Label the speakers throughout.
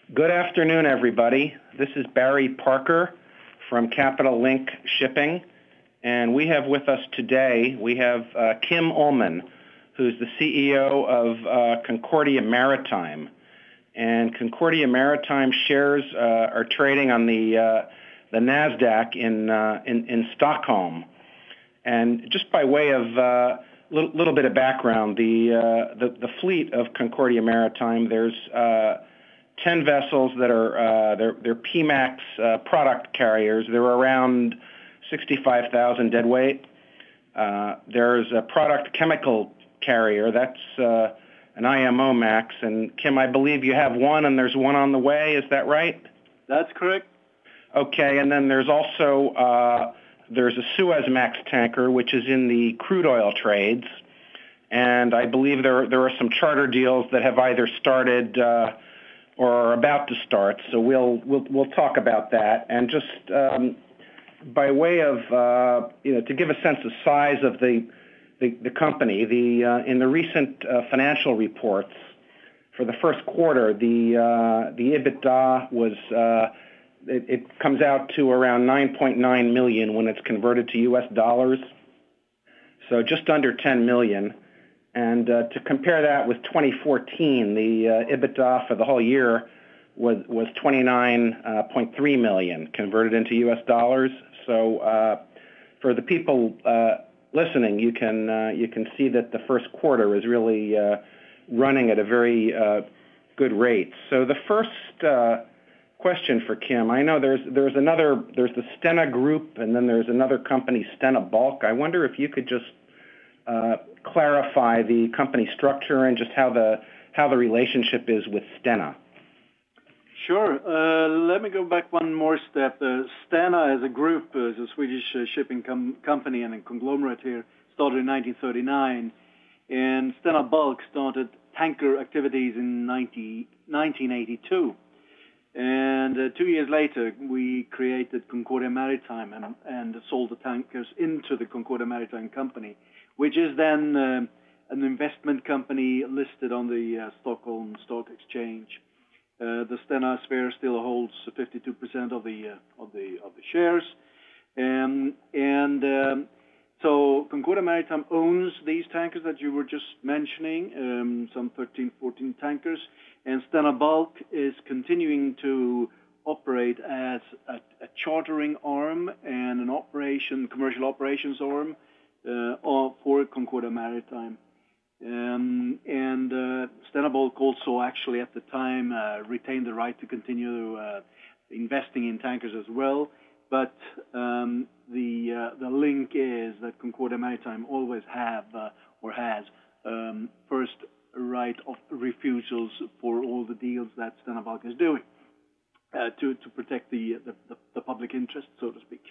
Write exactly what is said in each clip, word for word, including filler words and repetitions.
Speaker 1: Good afternoon, everybody. This is Barry Parker from Capital Link Shipping, and we have with us today, we have uh, Kim Ullman, who's the C E O of uh, Concordia Maritime. And Concordia Maritime shares uh, are trading on the uh, the NASDAQ in, uh, in in Stockholm. And just by way of a uh, little, little bit of background, the, uh, the the fleet of Concordia Maritime, there's uh, ten vessels that are uh, they're, they're P MAX uh, product carriers. They're around sixty-five thousand deadweight. Uh, there's a product chemical carrier. That's uh, an I M O Max. And Kim, I believe you have one, and there's one on the way. Is that right?
Speaker 2: That's correct.
Speaker 1: Okay, and then there's also uh, there's a Suezmax tanker, which is in the crude oil trades. And I believe there there are some charter deals that have either started uh, or are about to start. So we'll we'll we'll talk about that. And just um, by way of uh, you know to give a sense of size of the the, the company, the uh, in the recent uh, financial reports for the first quarter, the uh, the EBITDA was uh, it, it comes out to around nine point nine million when it's converted to U S dollars. So just under ten million. And uh, to compare that with twenty fourteen, the uh, EBITDA for the whole year was was twenty-nine point three million converted into U S dollars. So uh, for the people uh, listening, you can uh, you can see that the first quarter is really uh, running at a very uh, good rate. So the first uh, question for Kim, I know there's there's another there's the Stena Group, and then there's another company, Stena Bulk. I wonder if you could just uh, clarify the company structure and just how the how the relationship is with Stena.
Speaker 2: Sure. Uh, let me go back one more step. Uh, Stena as a group uh, is a Swedish uh, shipping com- company and a conglomerate here, started in nineteen thirty-nine. And Stena Bulk started tanker activities in nineteen eighty-two. And uh, two years later, we created Concordia Maritime and, and sold the tankers into the Concordia Maritime Company, which is then uh, an investment company listed on the uh, Stockholm Stock Exchange. Uh, the Stena sphere still holds fifty-two percent of the uh, of the of the shares, um, and um, so Concordia Maritime owns these tankers that you were just mentioning, um, some thirteen, fourteen tankers, and Stena Bulk is continuing to operate as a, a chartering arm and an operation commercial operations arm uh, for Concordia Maritime. Um, and uh, Stena Bulk also actually at the time uh, retained the right to continue uh, investing in tankers as well. But um, the uh, the link is that Concordia Maritime always have uh, or has um, first right of refusals for all the deals that Stena Bulk is doing uh, to to protect the, the the public interest, so to speak.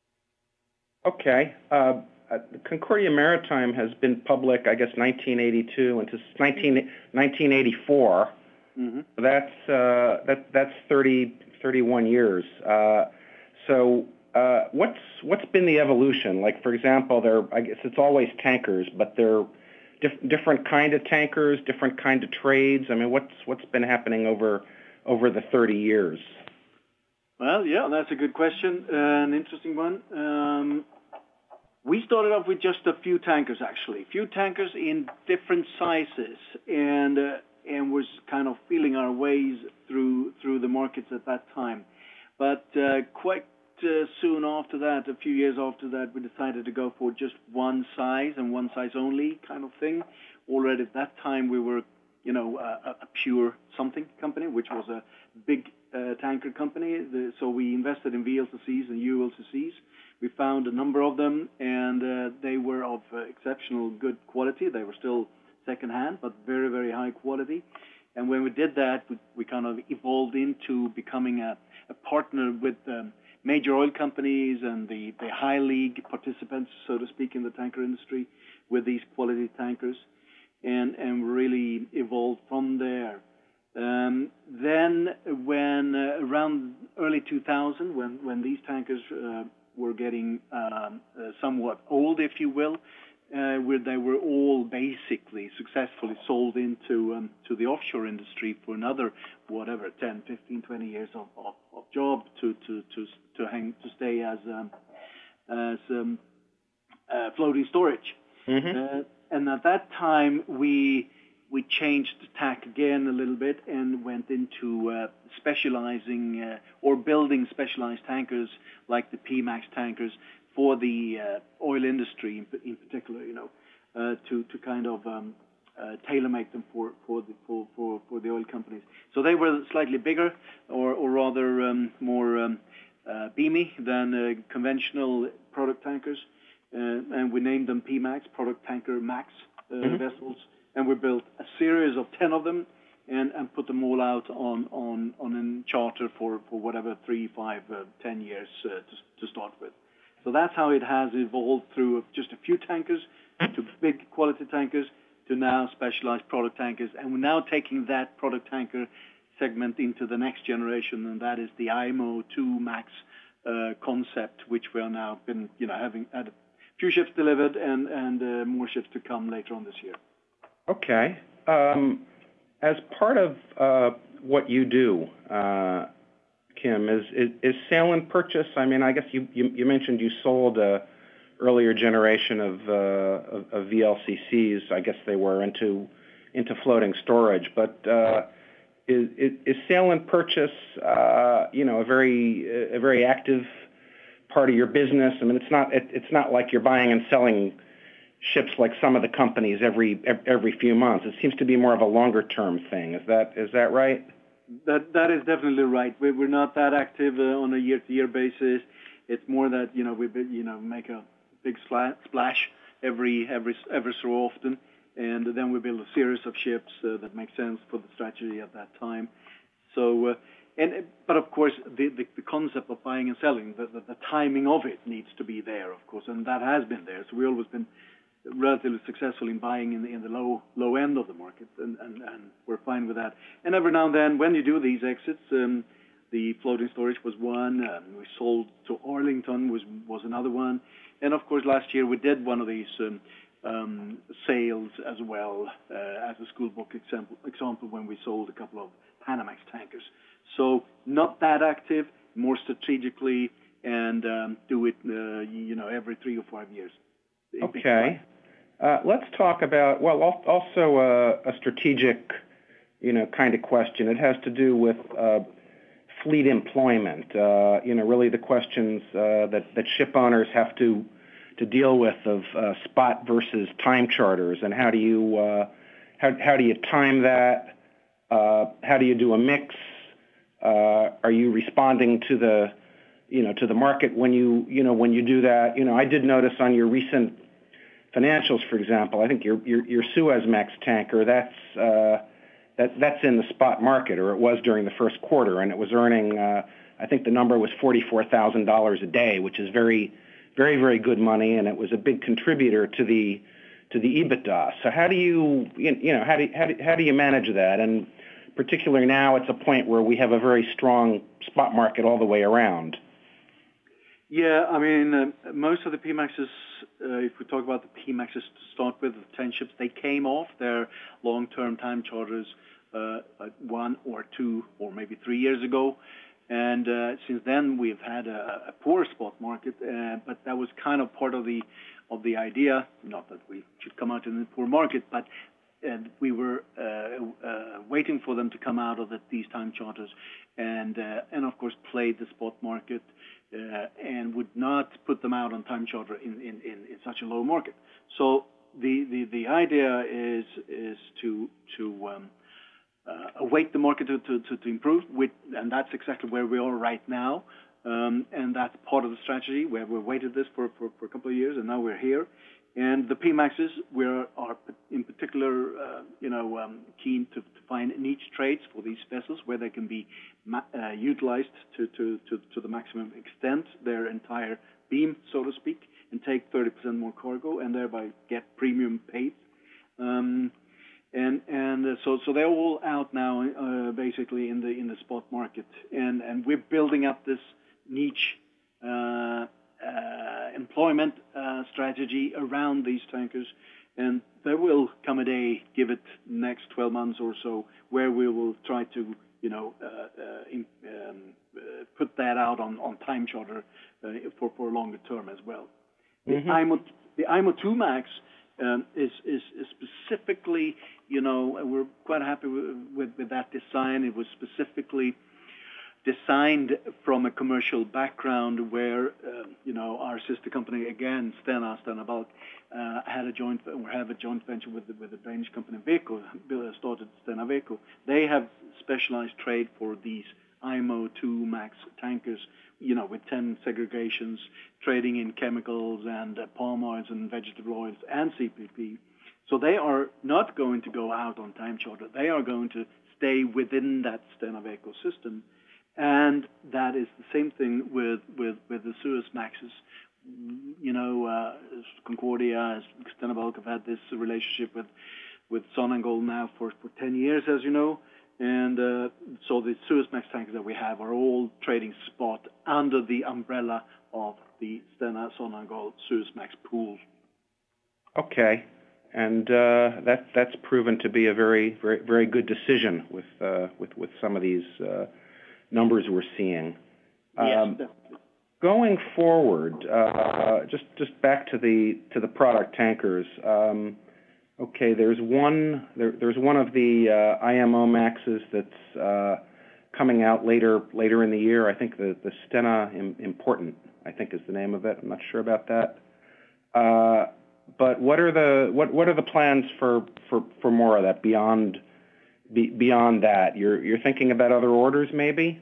Speaker 2: Okay.
Speaker 1: Uh Uh, Concordia Maritime has been public, I guess, nineteen eighty-two into nineteen eighty-four. Mm-hmm. That's uh, that that's thirty, thirty-one years. Uh, so uh, what's what's been the evolution? Like, for example, there I guess it's always tankers, but they're diff- different kind of tankers, different kind of trades. I mean, what's what's been happening over over the thirty years?
Speaker 2: Well, yeah, that's a good question, uh, an interesting one. Um, We started off with just a few tankers, actually, a few tankers in different sizes, and uh, and was kind of feeling our ways through through the markets at that time. But uh, quite uh, soon after that, a few years after that, we decided to go for just one size and one size only kind of thing. Already at that time, we were, you know, a, a pure something company, which was a big uh, tanker company. The, so we invested in V L C Cs and U L C Cs. We found a number of them, and uh, they were of uh, exceptional good quality. They were still second-hand, but very, very high quality. And when we did that, we, we kind of evolved into becoming a, a partner with um, major oil companies and the, the high league participants, so to speak, in the tanker industry with these quality tankers, and, and really evolved from there. Um, then when uh, around early two thousand, when, when these tankers uh, were getting um, uh, somewhat old, if you will, uh, where they were all basically successfully sold into um, to the offshore industry for another whatever ten, fifteen, twenty years of, of, of job to to to to hang to stay as um, as um, uh, floating storage.
Speaker 1: Mm-hmm.
Speaker 2: Uh, and at that time we we changed tack again a little bit and went into uh, specializing uh, or building specialized tankers like the P-MAX tankers for the uh, oil industry in, in particular, you know, uh, to to kind of um, uh, tailor make them for for the for, for for the oil companies. So they were slightly bigger, or or rather um, more um, uh, beamy than uh, conventional product tankers, uh, and we named them P-MAX, Product Tanker Max uh,
Speaker 1: mm-hmm.
Speaker 2: vessels, and we built a series of ten of them. And, and put them all out on on on a charter for, for whatever three, five, uh, ten years uh, to to start with. So that's how it has evolved through just a few tankers to big quality tankers to now specialized product tankers. And we're now taking that product tanker segment into the next generation, and that is the I M O two Max uh, concept, which we are now been, you know, having had a few ships delivered and, and uh, more ships to come later on this year.
Speaker 1: Okay. Um, as part of uh, what you do, uh, Kim, is, is is sale and purchase? I mean, I guess you, you, you mentioned you sold a earlier generation of, uh, of of V L C Cs. I guess they were into into floating storage. But uh, is, is is sale and purchase, uh, you know, a very a very active part of your business? I mean, it's not it, it's not like you're buying and selling ships like some of the companies every every few months. It seems to be more of a longer term thing. Is that is that right?
Speaker 2: That that is definitely right. We, we're not that active uh, on a year-to-year basis. It's more that you know we you know make a big splash every every every so often, and then we build a series of ships uh, that make sense for the strategy at that time. So, uh, and but of course the, the the concept of buying and selling, the, the the timing of it needs to be there, of course, and that has been there. So we've always been relatively successful in buying in the in the low low end of the market, and, and, and we're fine with that. And every now and then, when you do these exits, um, the floating storage was one. Um, we sold to Arlington was was another one, and of course last year we did one of these um, um, sales as well uh, as a school book example example when we sold a couple of Panamax tankers. So not that active, more strategically, and um, do it uh, you know every three or five years.
Speaker 1: Okay. Uh, let's talk about, well, also uh, a strategic, you know, kind of question. It has to do with uh, fleet employment, uh, you know, really the questions uh, that, that ship owners have to to deal with of uh, spot versus time charters, and how do you uh, how, how do you time that? Uh, how do you do a mix? Uh, are you responding to the, you know, to the market when you, you know, when you do that? You know, I did notice on your recent financials, for example, I think your your, your Suezmax tanker, that's uh, that that's in the spot market, or it was during the first quarter, and it was earning, uh, I think the number was forty-four thousand dollars a day, which is very, very, very good money, and it was a big contributor to the to the EBITDA. So how do you you know how do how do, how do you manage that? And particularly now, it's a point where we have a very strong spot market all the way around.
Speaker 2: Yeah, I mean, uh, most of the P-MAXs, uh, if we talk about the P-MAXs to start with, the ten ships, they came off their long-term time charters uh, one or two or maybe three years ago. And uh, since then, we've had a, a poor spot market, uh, but that was kind of part of the of the idea, not that we should come out in a poor market, but and we were uh, uh, waiting for them to come out of the, these time charters, and uh, and of course played the spot market, uh, and would not put them out on time charter in, in, in, in such a low market. So the, the, the idea is is to to um, uh, await the market to, to, to, to improve, with, and that's exactly where we are right now, um, and that's part of the strategy where we've waited this for, for, for a couple of years, and now we're here. And the P-MAXs, we are in particular, uh, you know, um, keen to, to find niche trades for these vessels where they can be ma- uh, utilized to, to, to, to the maximum extent, their entire beam, so to speak, and take thirty percent more cargo and thereby get premium paid. Um, and and uh, so so they're all out now, uh, basically in the in the spot market, and and we're building up this niche. Uh, uh, employment uh, strategy around these tankers, and there will come a day, give it next twelve months or so, where we will try to, you know, uh, uh, in, um, uh, put that out on, on time charter uh, for for longer term as well. Mm-hmm. The I M O the I M O two Max um, is, is is specifically, you know, we're quite happy with, with with that design. It was specifically designed from a commercial background where, uh, you know, our sister company, again, Stena, Stena Bulk, uh, had a joint, or have a joint venture with the, with the Danish company Veco, started Stena Veco. They have specialized trade for these I M O two Max tankers, you know, with ten segregations, trading in chemicals and uh, palm oils and vegetable oils and C P P. So they are not going to go out on time charter. They are going to stay within that Stena Veco system. And that is the same thing with, with, with the Suezmaxes. You know, uh, Concordia, Stena Bulk have had this relationship with, with Sonangol now for, for ten years, as you know. And uh, so the Suezmax tankers that we have are all trading spot under the umbrella of the Stena Sonangol Suezmax pool.
Speaker 1: Okay. And uh, that that's proven to be a very, very, very good decision with, uh, with, with some of these uh, numbers we're seeing.
Speaker 2: Yes,
Speaker 1: um, going forward, uh, just just back to the to the product tankers. Um, okay, there's one there, there's one of the uh, I M O Maxes that's uh, coming out later later in the year. I think the the Stena Important, I think, is the name of it. I'm not sure about that. Uh, but what are the what what are the plans for for, for more of that beyond? Be, beyond that, you're you're thinking about other orders, maybe?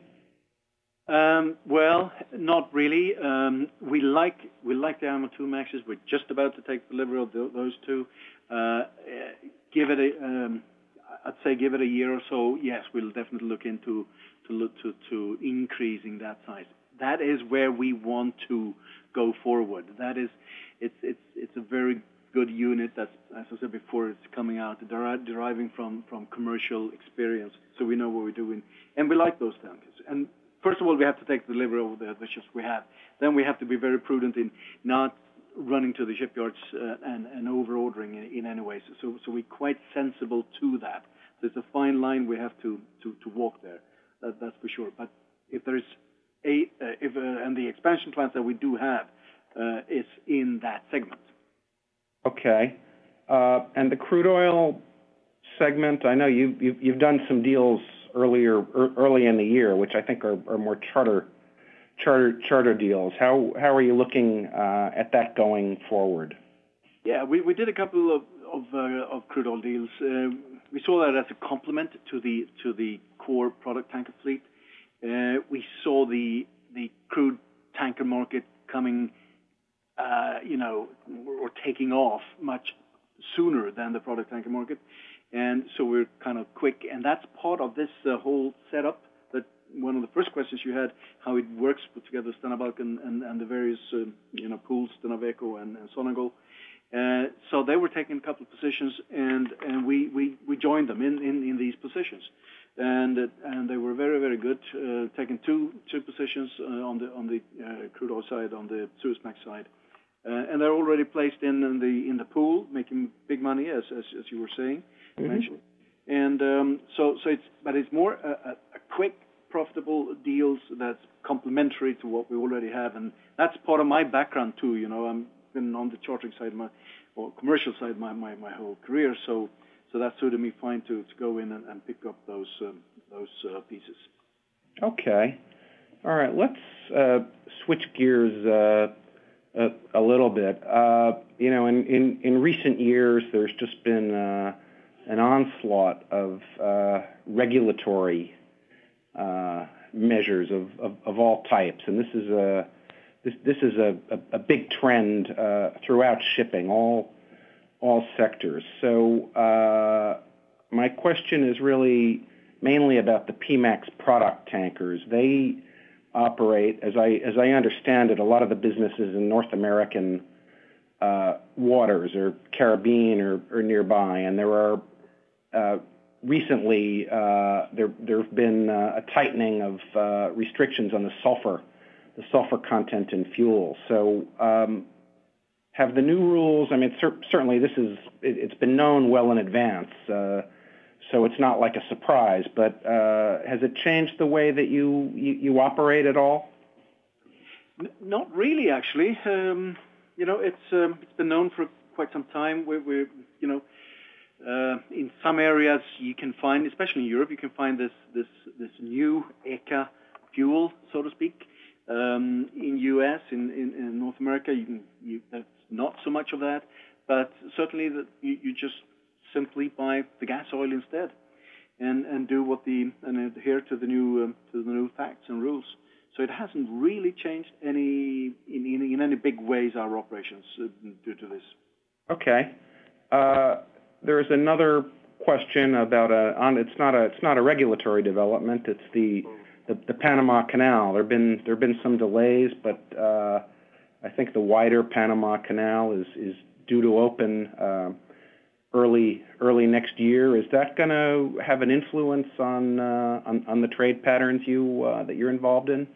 Speaker 2: Um, well, not really. Um, we like we like the I M O two Maxes. We're just about to take delivery of the, those two. Uh, give it a, um, I'd say, give it a year or so. Yes, we'll definitely look into to look to, to increasing that size. That is where we want to go forward. That is, it's it's it's a very good unit that's, as I said before, it's coming out, deri- deriving from, from commercial experience, so we know what we're doing. And we like those tankers. And first of all, we have to take delivery of the, the ships we have. Then we have to be very prudent in not running to the shipyards uh, and, and over-ordering in, in any way. So, so we're quite sensible to that. There's a fine line we have to, to, to walk there, that, that's for sure. But if there's a, uh, if, uh, and the expansion plans that we do have uh, is in that segment.
Speaker 1: Okay. Uh, and the crude oil segment, I know you've, you've, you've done some deals earlier, er, early in the year, which I think are, are more charter, charter, charter deals. How, how are you looking uh, at that going forward?
Speaker 2: Yeah, we, we did a couple of, of, uh, of crude oil deals. Uh, we saw that as a complement to the, to the core product tanker fleet. Uh, we saw the, the crude tanker market coming Uh, you know, or taking off much sooner than the product tanker market. And so we're kind of quick. And that's part of this uh, whole setup, that one of the first questions you had, how it works put together Stena Bulk and, and, and the various, uh, you know, pools, Stena Veco and, and Sonangol. Uh, so they were taking a couple of positions, and, and we, we, we joined them in, in, in these positions. And uh, and they were very, very good, uh, taking two two positions uh, on the on the uh, crude oil side, on the Suezmax side. Uh, and they're already placed in, in the in the pool, making big money, as as, as you were saying, mm-hmm. mentioned. And um, so so it's but it's more a, a, a quick, profitable deals that's complementary to what we already have, and that's part of my background too. You know, I've been on the chartering side, my or commercial side, my, my, my whole career. So so that suited me fine to, to go in and, and pick up those um, those uh, pieces.
Speaker 1: Okay, all right. Let's uh, switch gears. Uh A, a little bit. Uh, you know, in, in, in recent years, there's just been uh, an onslaught of uh, regulatory uh, measures of, of, of all types, and this is a this, this is a, a, a big trend uh, throughout shipping, all all sectors. So uh, my question is really mainly about the P MAX product tankers. They operate, as I as I understand it, a lot of the businesses in North American uh, waters or Caribbean or, or nearby, and there are uh, recently uh, there there have been uh, a tightening of uh, restrictions on the sulfur the sulfur content in fuel. So um, have the new rules, I mean, cer- certainly this is, it, it's been known well in advance, uh, so it's not like a surprise, but uh, has it changed the way that you, you, you operate at all?
Speaker 2: N- not really, actually. Um, you know, it's um, it's been known for quite some time. We're, we're you know, uh, in some areas you can find, especially in Europe, you can find this this this new ECA fuel, so to speak. Um, in U S, in, in, in North America, you can, you, that's not so much of that, but certainly that you, you just simply buy the gas oil instead, and, and do what the and adhere to the new um, to the new facts and rules. So it hasn't really changed any in, in, in any big ways our operations uh, due to this.
Speaker 1: Okay. Uh, there's another question about a on it's not a it's not a regulatory development. It's the The, the Panama Canal. There've been there've been some delays, but uh, I think the wider Panama Canal is is due to open uh, early early next year. Is that going to have an influence on, uh, on on the trade patterns you uh, that you're involved in?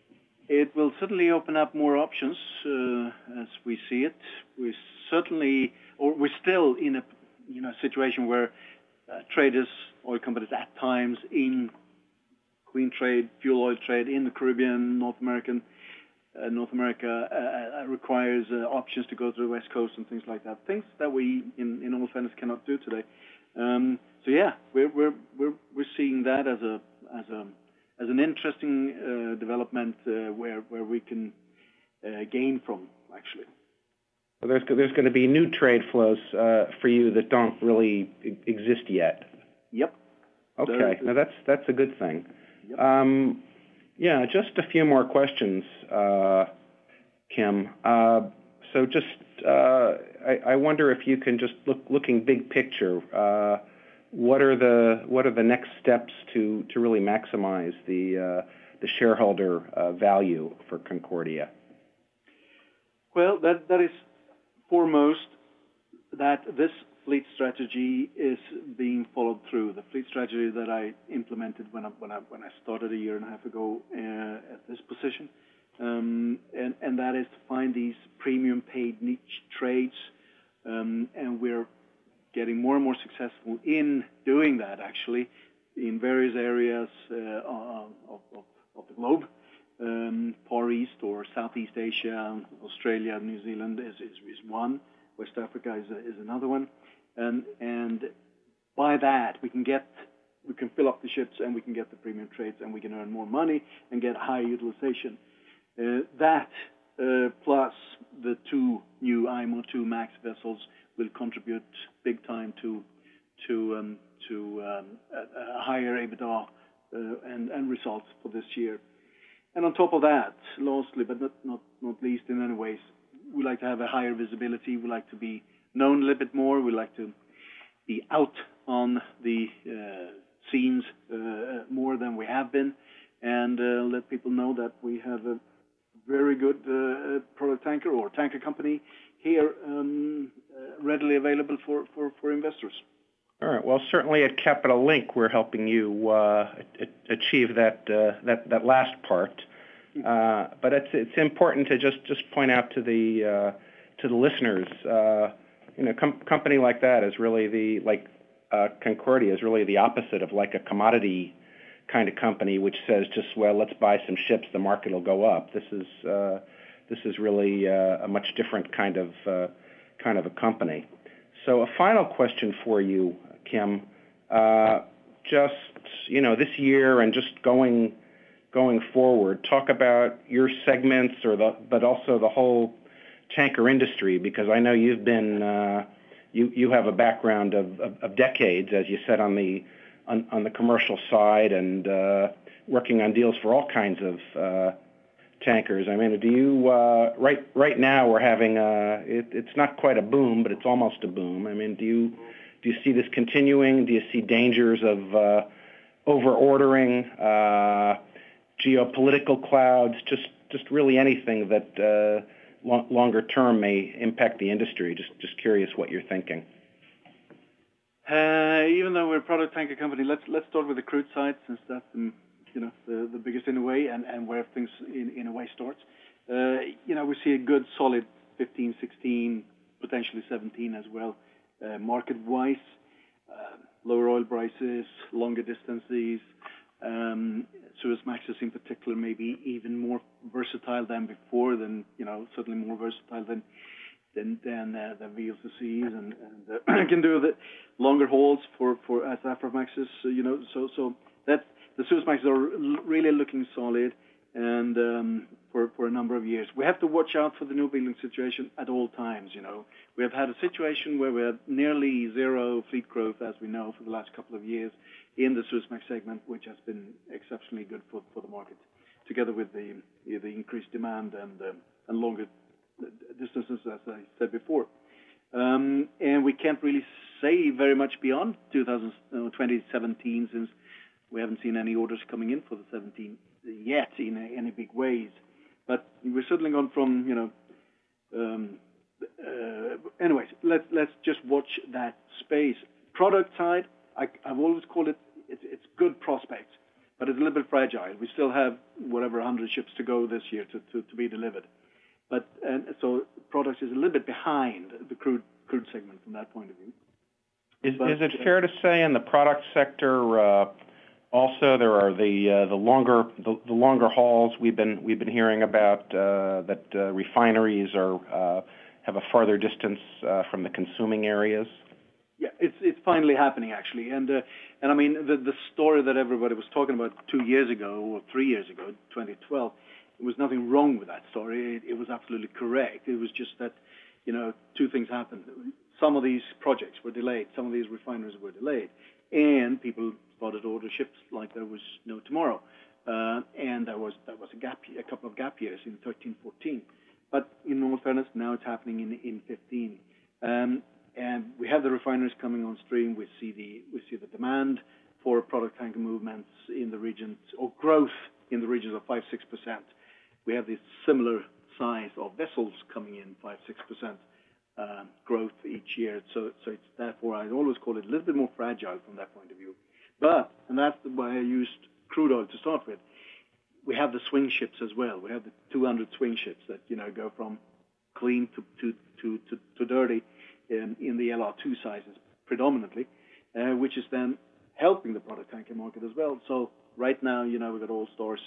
Speaker 2: It will certainly open up more options uh, as we see it. We certainly, or we're still in a you know situation where uh, traders, oil companies, at times in clean trade, fuel oil trade in the Caribbean, North American, uh, North America uh, uh, requires uh, options to go to the West Coast and things like that. Things that we, in, in all fairness, cannot do today. Um, so yeah, we're we're we're we're seeing that as a as a as an interesting uh, development uh, where where we can uh, gain from actually.
Speaker 1: So there's there's going to be new trade flows uh, for you that don't really exist yet.
Speaker 2: Yep.
Speaker 1: Okay, now that's that's a good thing. Um, yeah, just a few more questions, uh, Kim. Uh, so just, uh, I, I wonder if you can just look, looking big picture, uh, what are the what are the next steps to, to really maximize the uh, the shareholder uh, value for Concordia?
Speaker 2: Well, that that is foremost that this fleet strategy is being followed through. The fleet strategy that I implemented when I when I when I started a year and a half ago uh, at this position, um, and and that is to find these premium paid niche trades, um, and we're getting more and more successful in doing that. Actually, in various areas uh, of, of of the globe, um, Far East or Southeast Asia, Australia, New Zealand is is, is one. West Africa is is another one. And, and by that, we can get, we can fill up the ships and we can get the premium trades and we can earn more money and get high utilization. Uh, that, uh, plus the two new I M O two MAX vessels will contribute big time to, to, um, to um, a, a higher EBITDA uh, and, and results for this year. And on top of that, lastly, but not, not, not least in any ways, we like to have a higher visibility. We like to be known a little bit more. We like to be out on the uh, scenes uh, more than we have been, and uh, let people know that we have a very good uh, product tanker or tanker company here um, uh, readily available for, for, for investors.
Speaker 1: All right. Well, certainly at Capital Link, we're helping you uh, achieve that uh, that that last part. Uh, but it's it's important to just, just point out to the uh, to the listeners, uh, you know, com- company like that is really the like uh, Concordia is really the opposite of like a commodity kind of company, which says just well, let's buy some ships, the market will go up. This is uh, this is really uh, a much different kind of uh, kind of a company. So a final question for you, Kim. Uh, just you know, this year and just going. Going forward, talk about your segments, or the, but also the whole tanker industry, because I know you've been, uh, you you have a background of, of, of decades, as you said, on the on, on the commercial side and uh, working on deals for all kinds of uh, tankers. I mean, do you uh, right right now we're having a it, it's not quite a boom, but it's almost a boom. I mean, do you do you see this continuing? Do you see dangers of uh, over ordering? Uh, geopolitical clouds, just just really anything that uh, lo- longer term may impact the industry. Just just curious what you're thinking.
Speaker 2: Uh, even though we're a product tanker company, let's let's start with the crude side, since that's the you know, the, the biggest in a way, and, and where things in, in a way starts. Uh, you know, we see a good solid fifteen, sixteen, potentially seventeen as well, uh, market-wise. Uh, lower oil prices, longer distances, um, Suezmaxes in particular, maybe even more versatile than before, than, you know, certainly more versatile than than than, uh, than V L C Cs, and, and uh, can do the longer hauls for for as Aframaxes, you know. So so that the Suezmaxes are really looking solid, and um, for for a number of years. We have to watch out for the new building situation at all times. You know, we have had a situation where we had nearly zero fleet growth, as we know, for the last couple of years in the Suezmax segment, which has been exceptionally good for for the market, together with the the increased demand and um, and longer distances, as I said before. Um, and we can't really say very much beyond twenty seventeen, since we haven't seen any orders coming in for the seventeen yet in any big ways. But we're certainly gone from, you know, um, uh, anyways, let's, let's just watch that space. Product side, I, I've always called it, it's, it's good prospects, but it's a little bit fragile. We still have whatever one hundred ships to go this year to, to, to be delivered. But and so products is a little bit behind the crude crude segment from that point of view.
Speaker 1: Is,
Speaker 2: but,
Speaker 1: is it
Speaker 2: uh,
Speaker 1: fair to say in the product sector uh, also there are the uh, the longer the, the longer hauls we've been we've been hearing about uh, that uh, refineries are uh, have a farther distance uh, from the consuming areas?
Speaker 2: Yeah, it's it's finally happening actually, and uh, and I mean the the story that everybody was talking about two years ago or three years ago, twenty twelve. There was nothing wrong with that story. It, it was absolutely correct. It was just that, you know, two things happened. Some of these projects were delayed. Some of these refineries were delayed. And people started to order ships like there was no tomorrow. Uh, and there was there was a gap, a couple of gap years in thirteen, fourteen. But in all fairness, now it's happening in, in fifteen. Um, and we have the refineries coming on stream. We see the we see the demand for product tanker movements in the regions, or growth in the regions of five, six percent. We have this similar size of vessels coming in, five, six percent uh, growth each year. So, so it's therefore I always call it a little bit more fragile from that point of view. But, and that's why I used crude oil to start with. We have the swing ships as well. We have the two hundred swing ships that, you know, go from clean to to to to, to dirty in, in the L R two sizes predominantly, uh, which is then helping the product tanker market as well. So right now, you know, we've got all stars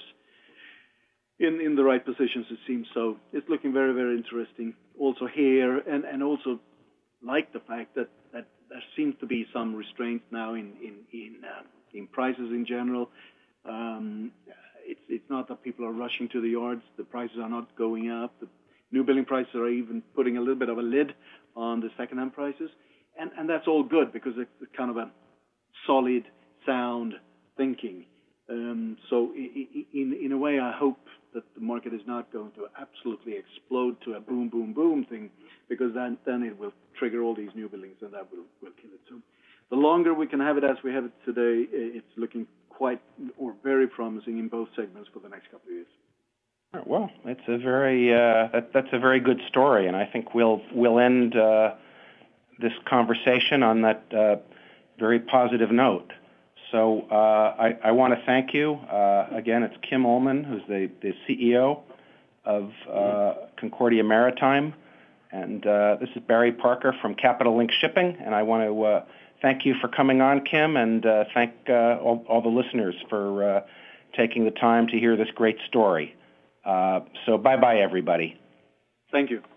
Speaker 2: in, in the right positions, it seems. So it's looking very, very interesting also here, and, and also like the fact that, that there seems to be some restraint now in in in, uh, in prices in general. Um, it's it's not that people are rushing to the yards. The prices are not going up. The new building prices are even putting a little bit of a lid on the second-hand prices, and and that's all good because it's kind of a solid, sound thinking. Um, so in in a way, I hope that the market is not going to absolutely explode to a boom, boom, boom thing, because then then it will trigger all these new buildings, and that will, will kill it. So the longer we can have it as we have it today, it's looking quite or very promising in both segments for the next couple of years.
Speaker 1: Well, it's a very uh, that, that's a very good story, and I think we'll we'll end uh, this conversation on that uh, very positive note. So uh, I, I want to thank you. Uh, again, it's Kim Ullman, who's the, the C E O of uh, Concordia Maritime. And uh, this is Barry Parker from Capital Link Shipping. And I want to uh, thank you for coming on, Kim, and uh, thank uh, all, all the listeners for uh, taking the time to hear this great story. Uh, so bye-bye, everybody.
Speaker 2: Thank you.